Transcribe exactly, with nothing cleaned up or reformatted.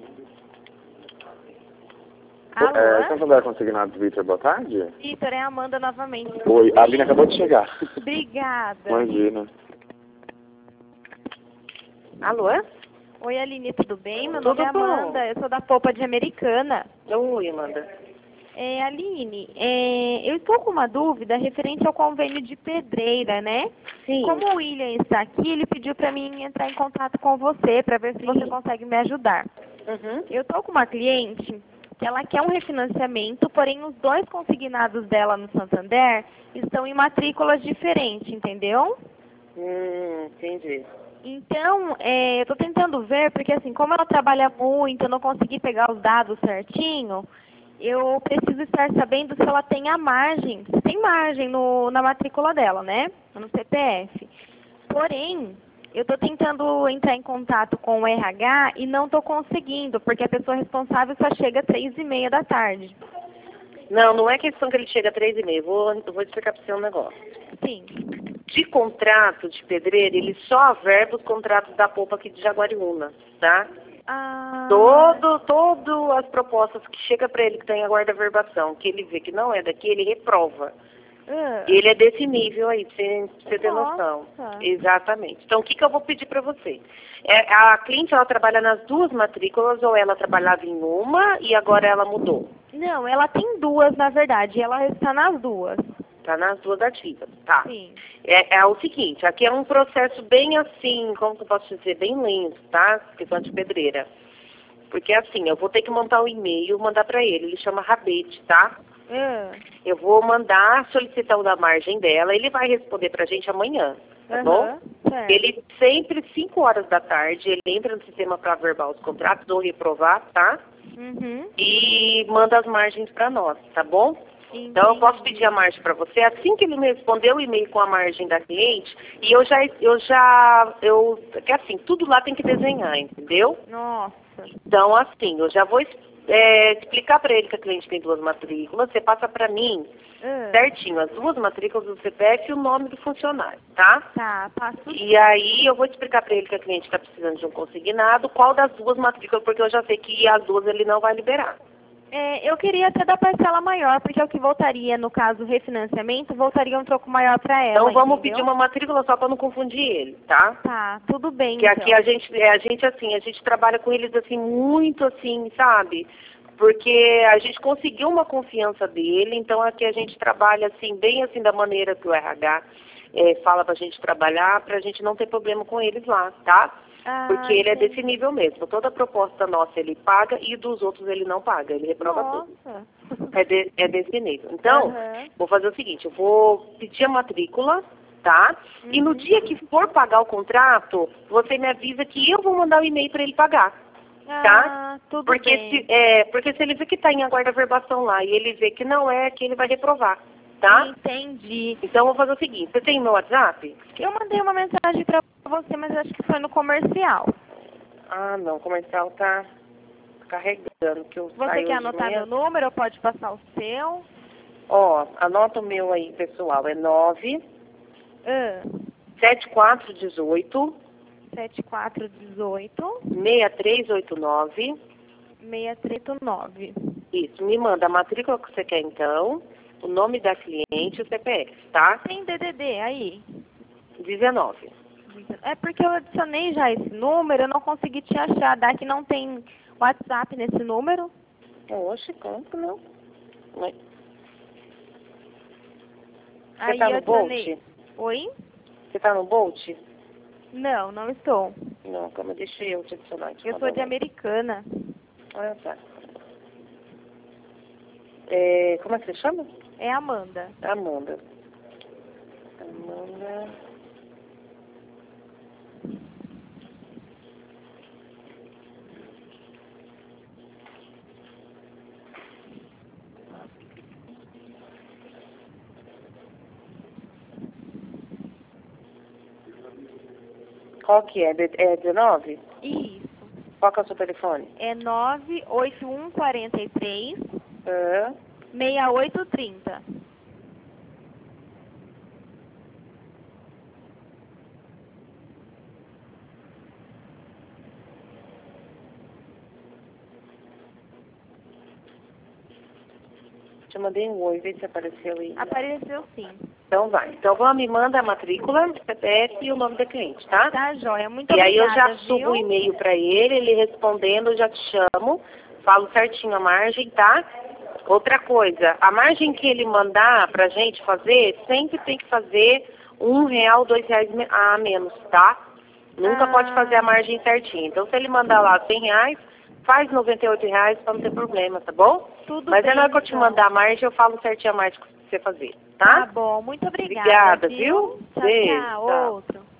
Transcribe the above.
Alô? É, Santander Consignado Vitor, boa tarde. Vitor, é a Amanda novamente. Oi, a Aline acabou de chegar. Obrigada. Imagina. Alô? Oi, Aline, tudo bem? Meu Tudo nome é bom. Amanda, eu sou da Polpa de Americana. Oi, Amanda. É, Aline, é, eu estou com uma dúvida referente ao convênio de pedreira, né? Sim. Como o William está aqui, ele pediu para mim entrar em contato com você para ver se Sim. você consegue me ajudar. Uhum. Eu estou com uma cliente que ela quer um refinanciamento, porém os dois consignados dela no Santander estão em matrículas diferentes, entendeu? Hum, entendi. Então, é, eu estou tentando ver, porque assim, como ela trabalha muito, eu não consegui pegar os dados certinho, eu preciso estar sabendo se ela tem a margem, se tem margem no, na matrícula dela, né? No C P F. Porém, eu estou tentando entrar em contato com o R H e não estou conseguindo, porque a pessoa responsável só chega às três e meia da tarde. Não, não é questão que ele chega a três e meia. Vou, eu vou explicar para você um negócio. Sim. De contrato de pedreiro, ele só averba os contratos da polpa aqui de Jaguariúna, tá? Ah, Todo, todo as propostas que chega para ele que tem a guarda-verbação, que ele vê que não é daqui, ele reprova. ah, Ele é desse nível aí, pra você, pra você ter Nossa. noção. Exatamente. Então, o que, que eu vou pedir para você? É, a cliente, ela trabalha nas duas matrículas ou ela trabalhava em uma e agora ela mudou? Não, ela tem duas, na verdade. Ela está nas duas. Tá nas duas ativas, tá. Sim. É, é o seguinte, aqui é um processo bem assim, como que eu posso dizer, bem lento, tá? Questão de pedreira. Porque assim, eu vou ter que montar um e-mail, mandar para ele, ele chama Rabete, tá? Ah, Eu vou mandar solicitar o da margem dela, ele vai responder pra gente amanhã, tá bom? aham, certo. Ele sempre, cinco horas da tarde, ele entra no sistema para verbal os contratos ou reprovar, tá? Uhum. E manda as margens para nós, tá bom? Então eu posso pedir a margem para você, assim que ele me responder o e-mail com a margem da cliente, e eu já, eu já, eu, que assim, tudo lá tem que desenhar, entendeu? Nossa. Então assim, eu já vou é, explicar para ele que a cliente tem duas matrículas, você passa para mim Ah, certinho as duas matrículas do C P F e o nome do funcionário, tá? tá, passo. E aí eu vou te explicar para ele que a cliente está precisando de um consignado, qual das duas matrículas, porque eu já sei que as duas ele não vai liberar. É, eu queria até da parcela maior, porque é o que voltaria, no caso, refinanciamento, voltaria um troco maior para ela, Então vamos entendeu? pedir uma matrícula só para não confundir ele, tá? Tá, tudo bem, Que então. aqui a gente, é, a gente assim, a gente trabalha com eles assim, muito assim, sabe? Porque a gente conseguiu uma confiança dele, então aqui a gente trabalha assim, bem assim da maneira que o R H é, fala pra gente trabalhar, pra gente não ter problema com eles lá, tá? Ah, Porque ele é entendi. desse nível mesmo. Toda proposta nossa ele paga e dos outros ele não paga, ele reprova tudo. Nossa. É, de, é desse nível. Então, Aham. vou fazer o seguinte, eu vou pedir a matrícula, tá? E no Uhum. dia que for pagar o contrato, você me avisa que eu vou mandar o e-mail para ele pagar, tá? Ah, tudo Porque bem. se, é, porque se ele vê que está em aguarda-verbação lá e ele vê que não é, que ele vai reprovar, tá? Entendi. Então, eu vou fazer o seguinte, você tem meu WhatsApp? Eu mandei uma mensagem para você, mas acho que foi no comercial. Ah, não, o comercial tá carregando, que eu Você saio quer hoje de anotar manhã. meu número ou pode passar o seu? Ó, anota o meu aí, pessoal, é nove Ah, sete quatro um oito sete quatro um oito, seis três oito nove. seis três oito nove. Isso, me manda a matrícula que você quer então, o nome da cliente e o C P F, tá? Tem D D D aí? dezenove. É porque eu adicionei já esse número, eu não consegui te achar. Dá que não tem WhatsApp nesse número? Oxe, como que não? Mas Aí tá eu no adicionei. Bolt? Oi? Você tá no Bolt? Não, não estou. Não, calma, deixa eu te adicionar. Deixa Eu mandar sou de um- Americana. Ah, tá. É, como é que você chama? É Amanda. Amanda. Amanda. Qual que é? De- É dezenove? Isso. Qual que é o seu telefone? É nove oito um quatro três, Ah, seis oito três zero. Te mandei um oi, vê se apareceu aí. Apareceu sim. Então vai. Então vamos, me manda a matrícula, C P F e o nome da cliente, tá? Tá, joia. Muito e obrigada, aí eu já viu? subo o e-mail para ele, ele respondendo, eu já te chamo, falo certinho a margem, tá? Outra coisa, a margem que ele mandar pra gente fazer, sempre tem que fazer um real, dois reais a menos, tá? Nunca Ah. pode fazer a margem certinha. Então se ele mandar lá cem reais, faz noventa e oito reais pra não ter problema, tá bom? Tudo Mas bem, é na hora que eu te então. mandar a margem, eu falo certinho a margem que você fazer, tá? Tá bom, muito obrigada. Obrigada, viu? viu? Tchau, Beijo, tchau. tchau. Outro.